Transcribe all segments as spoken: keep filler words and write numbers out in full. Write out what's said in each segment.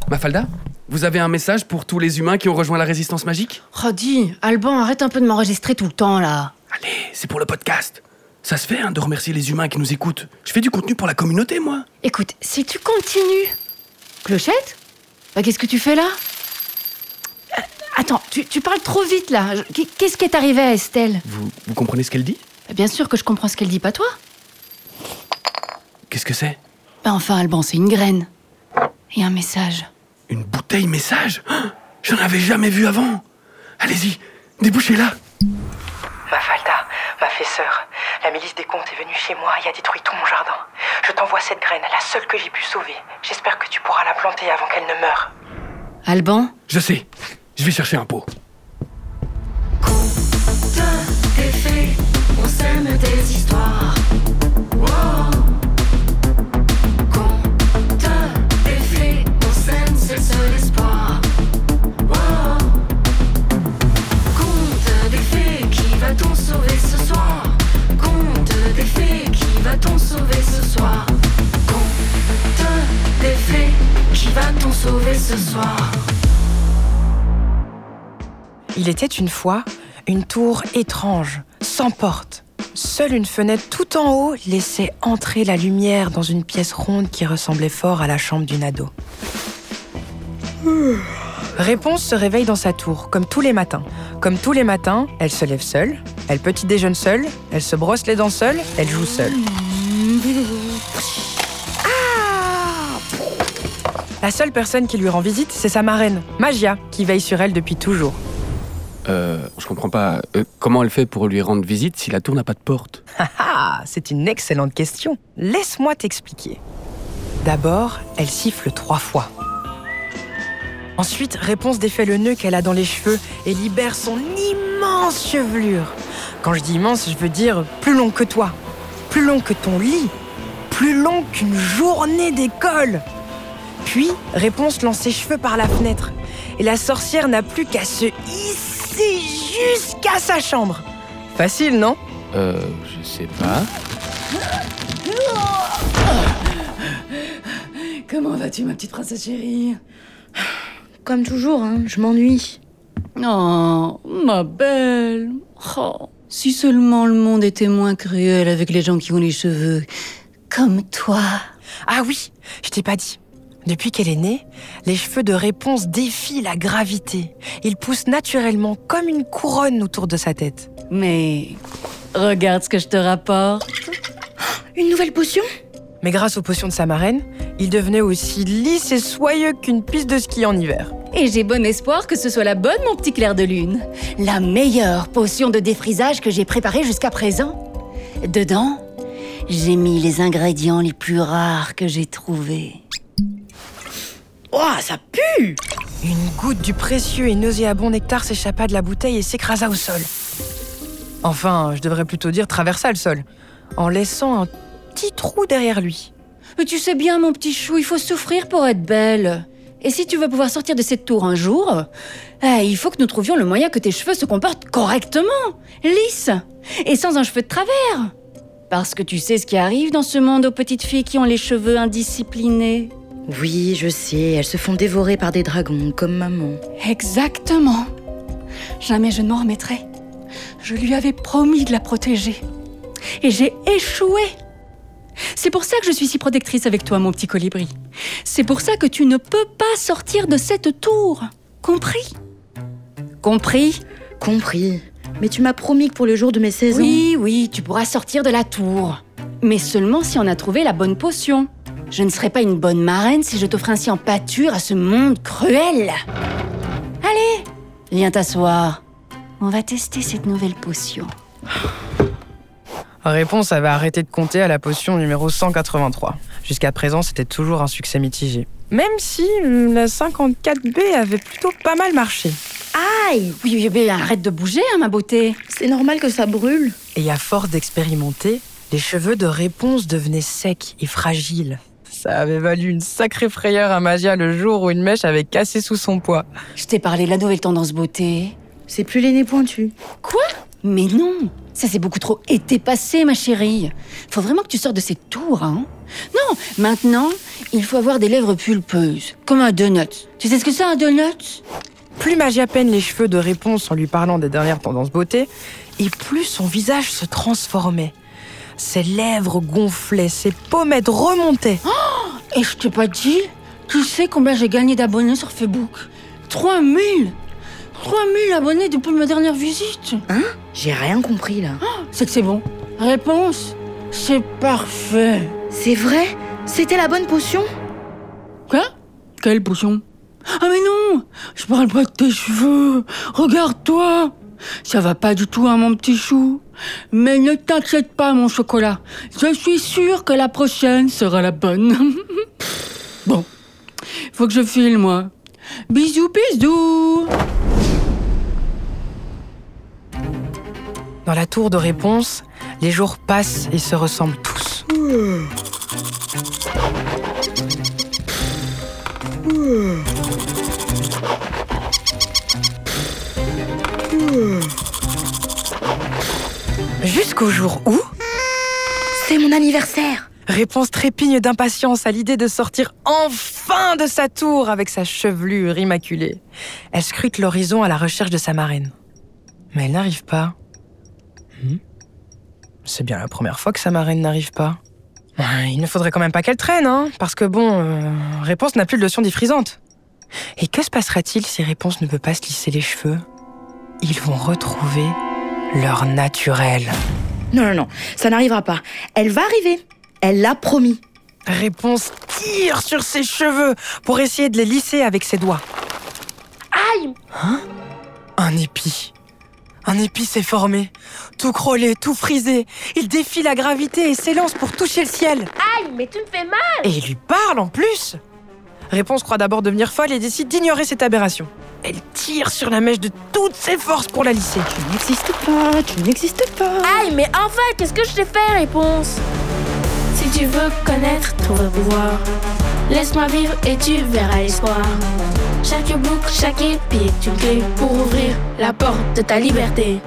Mafalda, vous avez un message pour tous les humains qui ont rejoint la résistance magique ? Oh dis, Alban, arrête un peu de m'enregistrer tout le temps, là. Allez, c'est pour le podcast. Ça se fait, hein, de remercier les humains qui nous écoutent. Je fais du contenu pour la communauté, moi. Écoute, si tu continues... Clochette ? Bah, qu'est-ce que tu fais là ? euh, Attends, tu, tu parles trop vite, là. Qu'est-ce qui est arrivé à Estelle ? Vous, vous comprenez ce qu'elle dit ? Bah, bien sûr que je comprends ce qu'elle dit, pas toi ? Qu'est-ce que c'est ? Bah enfin, Alban, c'est une graine. Et un message. Une bouteille message ? Oh, j'en avais jamais vu avant. Allez-y, débouchez-la. Mafalda, ma sœur, la milice des contes est venue chez moi et a détruit tout mon jardin. Je t'envoie cette graine, la seule que j'ai pu sauver. J'espère que tu pourras la planter avant qu'elle ne meure. Alban ? Je sais, je vais chercher un pot. Conte des fées, on sème des histoires. Wow. Conte des fées, on sème, c'est le seul espoir. Wow. Conte des fées, qui va-t-on sauver ce soir? Conte des fées, qui va-t-on sauver ce soir? Conte des fées, qui va-t-on sauver ce soir? Il était une fois une tour étrange, sans porte. Seule une fenêtre tout en haut laissait entrer la lumière dans une pièce ronde qui ressemblait fort à la chambre d'une ado. Réponse se réveille dans sa tour, comme tous les matins. Comme tous les matins, elle se lève seule, elle petit déjeune seule, elle se brosse les dents seule, elle joue seule. Ah ! La seule personne qui lui rend visite, c'est sa marraine, Magia, qui veille sur elle depuis toujours. Euh, je comprends pas. Euh, comment elle fait pour lui rendre visite si la tour n'a pas de porte ? Ah ah, c'est une excellente question. Laisse-moi t'expliquer. D'abord, elle siffle trois fois. Ensuite, Réponse défait le nœud qu'elle a dans les cheveux et libère son immense chevelure. Quand je dis immense, je veux dire plus long que toi, plus long que ton lit, plus long qu'une journée d'école. Puis, Réponse lance ses cheveux par la fenêtre et la sorcière n'a plus qu'à se hisser jusqu'à sa chambre. Facile, non ? Euh, je sais pas. Comment vas-tu, ma petite princesse chérie ? Comme toujours, hein, je m'ennuie. Oh, ma belle. Oh, si seulement le monde était moins cruel avec les gens qui ont les cheveux comme toi. Ah oui, je t'ai pas dit. Depuis qu'elle est née, les cheveux de Réponse défient la gravité. Ils poussent naturellement comme une couronne autour de sa tête. Mais regarde ce que je te rapporte. Une nouvelle potion ? Mais grâce aux potions de sa marraine, il devenait aussi lisse et soyeux qu'une piste de ski en hiver. Et j'ai bon espoir que ce soit la bonne, mon petit clair de lune. La meilleure potion de défrisage que j'ai préparée jusqu'à présent. Dedans, j'ai mis les ingrédients les plus rares que j'ai trouvés. Oh, ça pue! Une goutte du précieux et nauséabond nectar s'échappa de la bouteille et s'écrasa au sol. Enfin, je devrais plutôt dire traversa le sol, en laissant un petit trou derrière lui. Mais tu sais bien, mon petit chou, il faut souffrir pour être belle. Et si tu veux pouvoir sortir de cette tour un jour, eh, il faut que nous trouvions le moyen que tes cheveux se comportent correctement, lisses, et sans un cheveu de travers. Parce que tu sais ce qui arrive dans ce monde aux petites filles qui ont les cheveux indisciplinés. Oui, je sais, elles se font dévorer par des dragons, comme maman. Exactement. Jamais je ne m'en remettrai. Je lui avais promis de la protéger. Et j'ai échoué. C'est pour ça que je suis si protectrice avec toi, mon petit colibri. C'est pour ça que tu ne peux pas sortir de cette tour. Compris ? Compris ? Compris. Mais tu m'as promis que pour le jour de mes seize ans... Oui, oui, tu pourras sortir de la tour. Mais seulement si on a trouvé la bonne potion. Je ne serais pas une bonne marraine si je t'offrais ainsi en pâture à ce monde cruel. Allez, viens t'asseoir. On va tester cette nouvelle potion. Réponse avait arrêté de compter à la potion numéro cent quatre-vingt-trois. Jusqu'à présent, c'était toujours un succès mitigé. Même si la cinquante-quatre B avait plutôt pas mal marché. Aïe! Oui, oui, mais arrête de bouger, hein, ma beauté. C'est normal que ça brûle. Et à force d'expérimenter, les cheveux de Réponse devenaient secs et fragiles. Ça avait valu une sacrée frayeur à Magia le jour où une mèche avait cassé sous son poids. Je t'ai parlé de la nouvelle tendance beauté. C'est plus les nez pointus. Quoi ? Mais non, ça c'est beaucoup trop été passé, ma chérie. Faut vraiment que tu sortes de cette tour, hein. Non, maintenant, il faut avoir des lèvres pulpeuses, comme un donut. Tu sais ce que c'est un donut ? Plus Magia peine les cheveux de Réponse en lui parlant des dernières tendances beauté, et plus son visage se transformait. Ses lèvres gonflaient, ses pommettes remontaient. Oh, et je t'ai pas dit, tu sais combien j'ai gagné d'abonnés sur Facebook ? trois mille trois mille abonnés depuis ma dernière visite. Hein ? J'ai rien compris, là. Oh, c'est que c'est bon. Réponse, c'est parfait. C'est vrai ? C'était la bonne potion ? Quoi ? Quelle potion ? Ah mais non, je parle pas de tes cheveux. Regarde-toi. Ça va pas du tout à mon petit chou. Mais ne t'inquiète pas, mon chocolat. Je suis sûre que la prochaine sera la bonne. Bon, faut que je file, moi. Bisous, bisous. Dans la tour de Réponse, les jours passent et se ressemblent tous. Jusqu'au jour où C'est mon anniversaire. Réponse trépigne d'impatience à l'idée de sortir enfin de sa tour avec sa chevelure immaculée. Elle scrute l'horizon à la recherche de sa marraine. Mais elle n'arrive pas. Hmm. C'est bien la première fois que sa marraine n'arrive pas. Ouais, il ne faudrait quand même pas qu'elle traîne, hein, parce que bon, euh, Réponse n'a plus de lotion défrisante. Et que se passera-t-il si Réponse ne peut pas se lisser les cheveux ? Ils vont retrouver leur naturel. Non, non, non, ça n'arrivera pas. Elle va arriver. Elle l'a promis. Réponse tire sur ses cheveux pour essayer de les lisser avec ses doigts. Aïe ! Hein ? Un épi. Un épi s'est formé. Tout crôlé, tout frisé. Il défie la gravité et s'élance pour toucher le ciel. Aïe, mais tu me fais mal ! Et il lui parle en plus. Réponse croit d'abord devenir folle et décide d'ignorer cette aberration. Elle tire sur la mèche de toutes ses forces pour la lisser. Tu n'existes pas, tu n'existes pas. Aïe, mais enfin, qu'est-ce que je t'ai fait, Réponse ? Si tu veux connaître ton vrai pouvoir, laisse-moi vivre et tu verras l'espoir. Chaque boucle, chaque épi est une clé pour ouvrir la porte de ta liberté.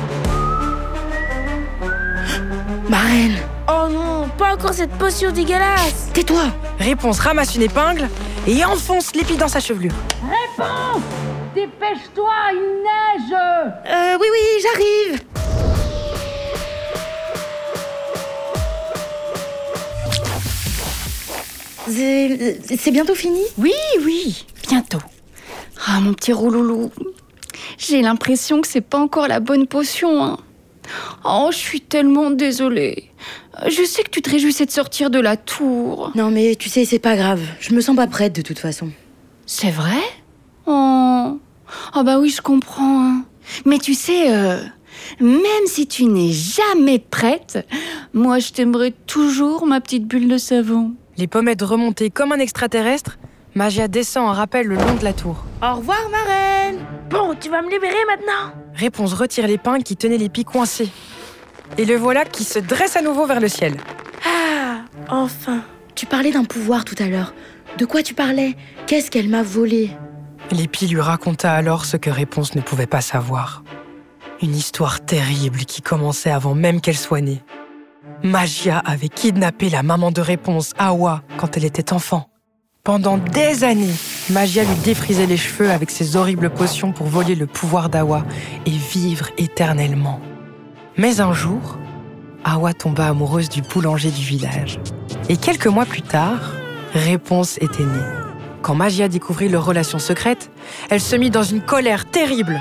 Marraine, Oh non, pas encore cette potion dégueulasse! tais-toi. Réponse ramasse une épingle et enfonce l'épi dans sa chevelure. Réponse ! Dépêche-toi, il neige. Euh, oui, oui, j'arrive. C'est, c'est bientôt fini ? Oui, oui, bientôt. Ah, mon petit rouloulou. J'ai l'impression que c'est pas encore la bonne potion, hein. Oh, je suis tellement désolée. Je sais que tu te réjouissais de sortir de la tour. Non, mais tu sais, c'est pas grave. Je me sens pas prête de toute façon. C'est vrai ? Oh, oh bah oui, je comprends, hein. Mais tu sais, euh, même si tu n'es jamais prête, moi je t'aimerais toujours, ma petite bulle de savon. Les pommettes remontées comme un extraterrestre, Magia descend en rappel le long de la tour. Au revoir, marraine. Bon, tu vas me libérer maintenant? Réponse retire l'épingle qui tenait l'épi coincé. Et le voilà qui se dresse à nouveau vers le ciel. Ah, enfin. Tu parlais d'un pouvoir tout à l'heure. De quoi tu parlais ? Qu'est-ce qu'elle m'a volé ? L'épi lui raconta alors ce que Réponse ne pouvait pas savoir. Une histoire terrible qui commençait avant même qu'elle soit née. Magia avait kidnappé la maman de Réponse, Awa, quand elle était enfant. Pendant des années, Magia lui défrisait les cheveux avec ses horribles potions pour voler le pouvoir d'Awa et vivre éternellement. Mais un jour, Awa tomba amoureuse du boulanger du village. Et quelques mois plus tard, Réponse était née. Quand Magia découvrit leur relation secrète, elle se mit dans une colère terrible.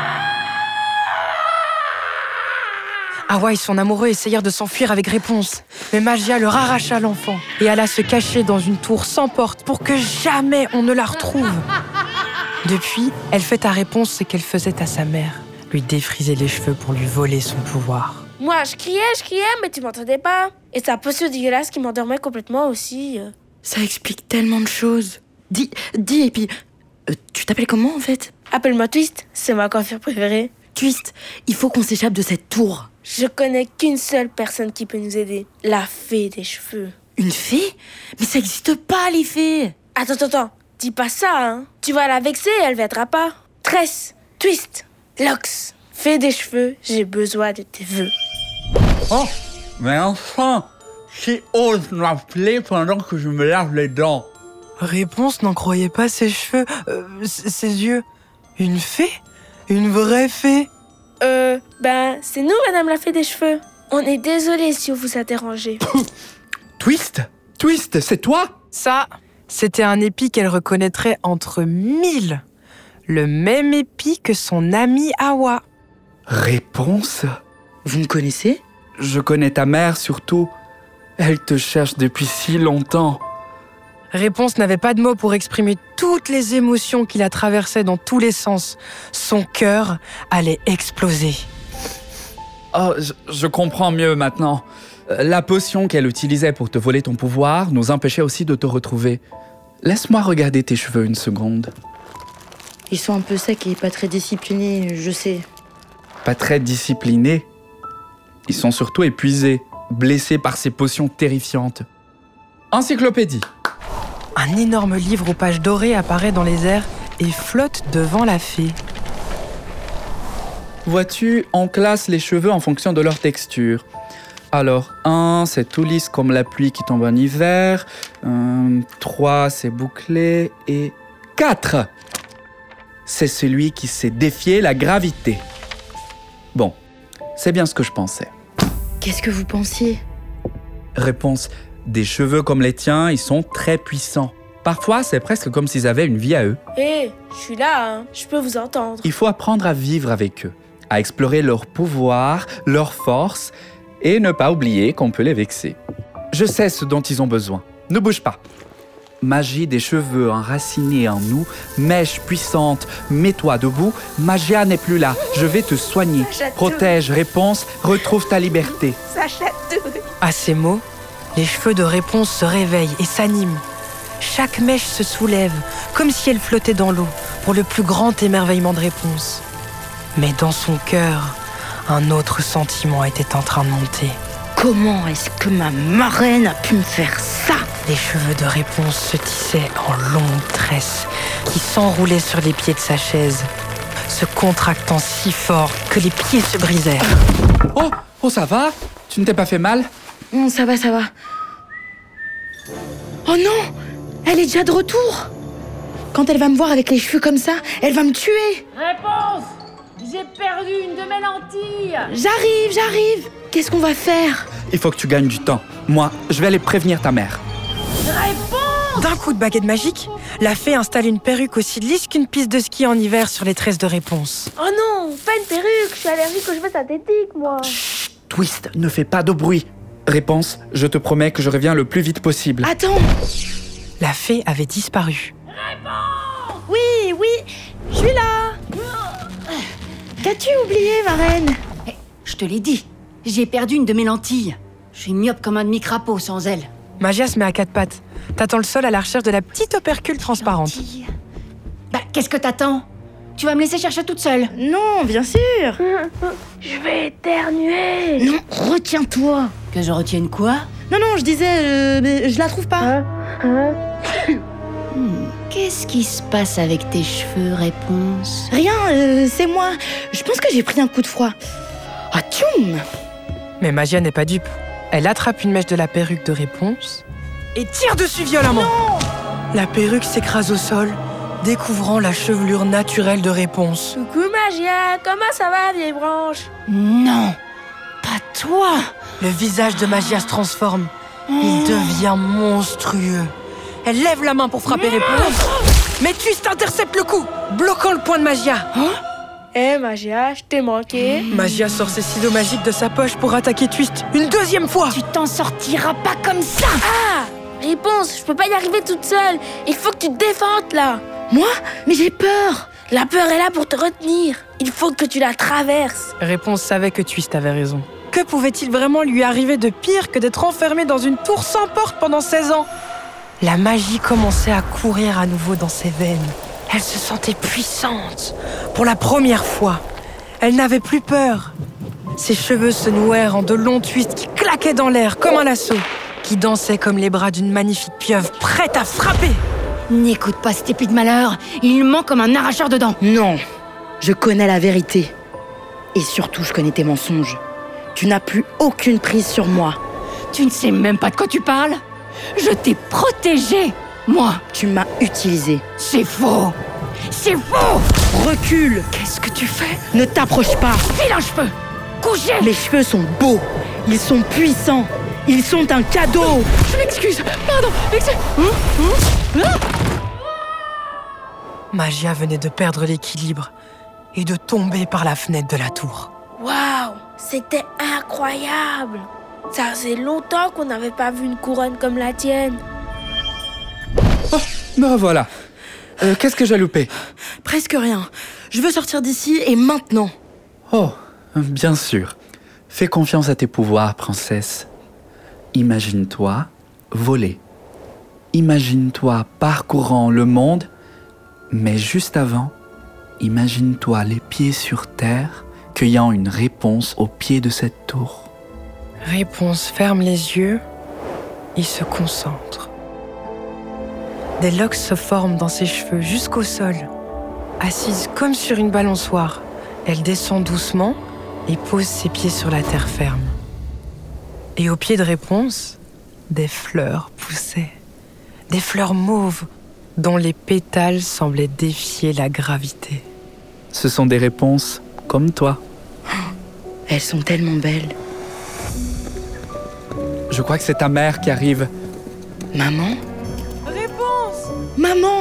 Awa et son amoureux essayèrent de s'enfuir avec Réponse, mais Magia leur arracha l'enfant et alla se cacher dans une tour sans porte pour que jamais on ne la retrouve. Depuis, elle fait à Réponse ce qu'elle faisait à sa mère, lui défriser les cheveux pour lui voler son pouvoir. Moi, je criais, je criais, mais tu m'entendais pas. Et sa potion dégueulasse qui m'endormait complètement aussi. euh. Ça explique tellement de choses. Dis, dis, et puis... euh, tu t'appelles comment, en fait ? Appelle-moi Twist, c'est ma coiffure préférée. Twist, il faut qu'on s'échappe de cette tour. Je connais qu'une seule personne qui peut nous aider. La fée des cheveux. Une fée ? Mais ça existe pas, les fées. Attends, attends, attends. Dis pas ça, hein. Tu vas la vexer et elle viendra pas. Tresse, Twist, Lox, fée des cheveux, j'ai besoin de tes vœux. Oh, mais enfin, Qui ose m'appeler pendant que je me lave les dents? Réponse n'en croyait pas ses cheveux, euh, ses yeux. Une fée? Une vraie fée? Euh, ben, c'est nous, madame la fée des cheveux. On est désolé si on vous a dérangé. Twist Twist, c'est toi? Ça, c'était un épi qu'elle reconnaîtrait entre mille. Le même épi que son ami Hawa. Réponse? Vous me connaissez? Je connais ta mère surtout. Elle te cherche depuis si longtemps. Réponse n'avait pas de mots pour exprimer toutes les émotions qui la traversaient dans tous les sens. Son cœur allait exploser. Oh, je, je comprends mieux maintenant. La potion qu'elle utilisait pour te voler ton pouvoir nous empêchait aussi de te retrouver. Laisse-moi regarder tes cheveux une seconde. Ils sont un peu secs et pas très disciplinés, je sais. Pas très disciplinés. Ils sont surtout épuisés, blessés par ces potions terrifiantes. Encyclopédie. Un énorme livre aux pages dorées apparaît dans les airs et flotte devant la fée. Vois-tu, on classe les cheveux en fonction de leur texture. Alors, un, c'est tout lisse comme la pluie qui tombe en hiver. Euh, trois, c'est bouclé. Et quatre, c'est celui qui sait défier la gravité. Bon, c'est bien ce que je pensais. Qu'est-ce que vous pensiez? Réponse, des cheveux comme les tiens, ils sont très puissants. Parfois, c'est presque comme s'ils avaient une vie à eux. Hé, hey, je suis là, hein. Je peux vous entendre. Il faut apprendre à vivre avec eux, à explorer leur pouvoir, leur force, et ne pas oublier qu'on peut les vexer. Je sais ce dont ils ont besoin. Ne bouge pas. Magie des cheveux enracinés en nous, mèche puissante, mets-toi debout. Magia n'est plus là, je vais te soigner. Protège, réponse, retrouve ta liberté. À ces mots, les cheveux de Réponse se réveillent et s'animent. Chaque mèche se soulève, comme si elle flottait dans l'eau, pour le plus grand émerveillement de Réponse. Mais dans son cœur, un autre sentiment était en train de monter. Comment est-ce que ma marraine a pu me faire ça? Les cheveux de Réponse se tissaient en longues tresses qui s'enroulaient sur les pieds de sa chaise, se contractant si fort que les pieds se brisèrent. Oh, oh ça va? Tu ne t'es pas fait mal? Non, ça va, ça va. Oh non! Elle est déjà de retour! Quand elle va me voir avec les cheveux comme ça, elle va me tuer! Réponse! J'ai perdu une de mes lentilles! J'arrive, j'arrive! Qu'est-ce qu'on va faire? Il faut que tu gagnes du temps. Moi, je vais aller prévenir ta mère. Réponse! D'un coup de baguette magique, la fée installe une perruque aussi lisse qu'une piste de ski en hiver sur les tresses de Réponse. Oh non, pas une perruque, je suis allergique aux cheveux synthétiques, moi. Chut, Twist, ne fais pas de bruit. Réponse, je te promets que je reviens le plus vite possible. Attends! La fée avait disparu. Réponse! Oui, oui, je suis là! Qu'as-tu oublié, marraine? Eh, je te l'ai dit, j'ai perdu une de mes lentilles. Je suis myope comme un demi-crapaud sans elle. Magia se met à quatre pattes, tâtant le sol à la recherche de la petite opercule transparente. Lentille. Bah, qu'est-ce que t'attends? Tu vas me laisser chercher toute seule? Non, bien sûr! Je vais éternuer. Non, retiens-toi! Que je retienne quoi? Non, non, je disais, euh, mais je la trouve pas. Hein? Hein? Hmm, Qu'est-ce qui se passe avec tes cheveux, Réponse? Rien, euh, c'est moi. Je pense que j'ai pris un coup de froid. Ah, tchoum! Mais Magia n'est pas dupe. Elle attrape une mèche de la perruque de Réponse et tire dessus violemment. Non! La perruque s'écrase au sol, découvrant la chevelure naturelle de Réponse. Coucou Magia, comment ça va, vieille branche? Non, pas toi! Le visage de Magia se transforme. Il devient monstrueux. Elle lève la main pour frapper Réponse, mais Twist intercepte le coup, bloquant le poing de Magia. Eh hey, Magia, je t'ai manqué. Magia sort ses ciseaux magiques de sa poche pour attaquer Twist une deuxième fois. Tu t'en sortiras pas comme ça! Ah! Réponse, je peux pas y arriver toute seule. Il faut que tu te défendes là. Moi? Mais j'ai peur! La peur est là pour te retenir. Il faut que tu la traverses. Réponse savait que Twist avait raison. Que pouvait-il vraiment lui arriver de pire que d'être enfermé dans une tour sans porte pendant seize ans? La magie commençait à courir à nouveau dans ses veines. Elle se sentait puissante. Pour la première fois, elle n'avait plus peur. Ses cheveux se nouèrent en de longs twists qui claquaient dans l'air comme un lasso, qui dansait comme les bras d'une magnifique pieuvre prête à frapper. N'écoute pas cet épi de malheur, il ment comme un arracheur de dents. Non, je connais la vérité. Et surtout, je connais tes mensonges. Tu n'as plus aucune prise sur moi. Tu ne sais même pas de quoi tu parles. Je t'ai protégée, moi. Tu m'as utilisé. C'est faux. C'est faux. Recule. Qu'est-ce que tu fais? Ne t'approche pas. Vilain cheveux. Couché. Les cheveux sont beaux. Ils sont puissants. Ils sont un cadeau. Je m'excuse. Pardon. Excuse. Hein hein hein Magia venait de perdre l'équilibre et de tomber par la fenêtre de la tour. Waouh, c'était incroyable. Ça faisait longtemps qu'on n'avait pas vu une couronne comme la tienne. Oh, me revoilà. Euh, qu'est-ce que j'ai loupé? Presque rien. Je veux sortir d'ici et maintenant. Oh, bien sûr. Fais confiance à tes pouvoirs, princesse. Imagine-toi voler. Imagine-toi parcourant le monde, mais juste avant, imagine-toi les pieds sur terre, cueillant une réponse au pied de cette tour. Réponse ferme les yeux et se concentre. Des locks se forment dans ses cheveux jusqu'au sol. Assise comme sur une balançoire, elle descend doucement et pose ses pieds sur la terre ferme. Et au pied de Réponse, des fleurs poussaient. Des fleurs mauves dont les pétales semblaient défier la gravité. Ce sont des réponses comme toi. Elles sont tellement belles. Je crois que c'est ta mère qui arrive. Maman? Réponse! Maman!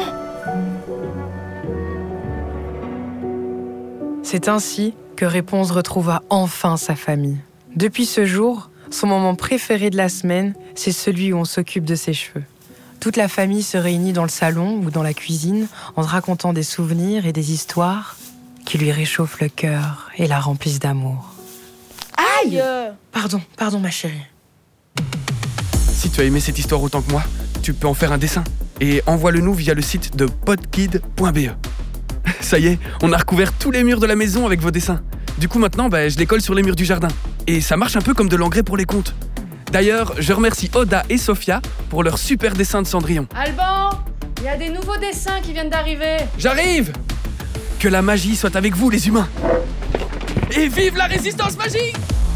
C'est ainsi que Réponse retrouva enfin sa famille. Depuis ce jour, son moment préféré de la semaine, c'est celui où on s'occupe de ses cheveux. Toute la famille se réunit dans le salon ou dans la cuisine en se racontant des souvenirs et des histoires qui lui réchauffent le cœur et la remplissent d'amour. Aïe! Pardon, pardon ma chérie. Si tu as aimé cette histoire autant que moi, tu peux en faire un dessin et envoie-le-nous via le site de podkid point b e. Ça y est, on a recouvert tous les murs de la maison avec vos dessins. Du coup maintenant, bah, je les colle sur les murs du jardin. Et ça marche un peu comme de l'engrais pour les contes. D'ailleurs, je remercie Oda et Sophia pour leur super dessin de Cendrillon. Alban, il y a des nouveaux dessins qui viennent d'arriver. J'arrive! Que la magie soit avec vous, les humains! Et vive la résistance magique!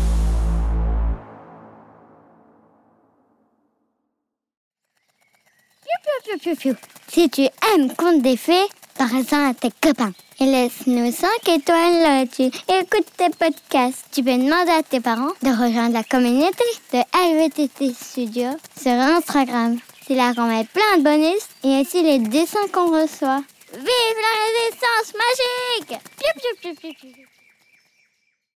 Piou, piou, piou. Si tu aimes Contes des Fées, parle-en à tes copains. Et laisse-nous cinq étoiles là tu écoutes tes podcasts. Tu peux demander à tes parents de rejoindre la communauté de L V T T Studio sur Instagram. C'est là qu'on met plein de bonus et aussi les dessins qu'on reçoit. Vive la résistance magique! Piou, piou, piou, piou, piou.